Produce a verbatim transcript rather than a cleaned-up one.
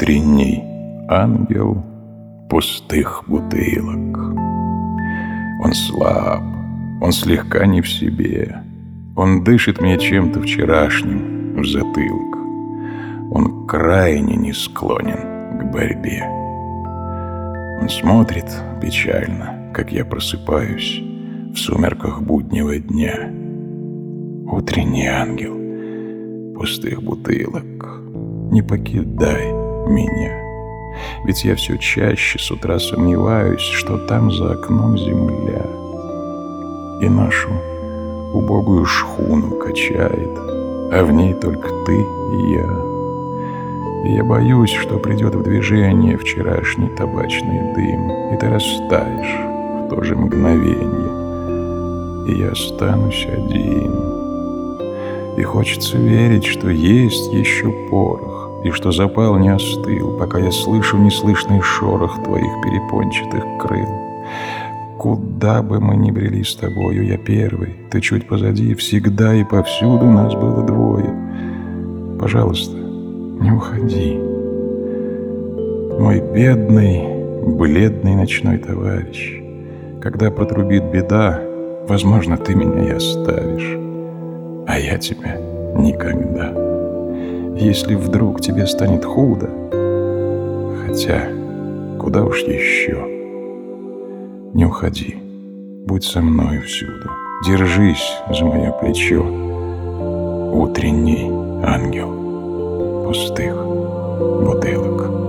Утренний ангел пустых бутылок. Он слаб, он слегка не в себе. Он дышит мне чем-то вчерашним в затылок. Он крайне не склонен к борьбе. Он смотрит печально, как я просыпаюсь в сумерках буднего дня. Утренний ангел пустых бутылок, не покидай меня. Ведь я все чаще с утра сомневаюсь, что там за окном земля и нашу убогую шхуну качает, а в ней только ты и я. И я боюсь, что придет в движение вчерашний табачный дым, и ты растаешь в то же мгновенье, и я останусь один. И хочется верить, что есть еще порох, и что запал не остыл, пока я слышу неслышный шорох твоих перепончатых крыл. Куда бы мы ни брели с тобою, я первый, ты чуть позади, всегда и повсюду нас было двое. Пожалуйста, не уходи, мой бедный, бледный ночной товарищ. Когда протрубит беда, возможно, ты меня и оставишь, а я тебя никогда. Если вдруг тебе станет худо, хотя куда уж еще, не уходи, будь со мной всюду, держись за мое плечо, утренний ангел пустых бутылок.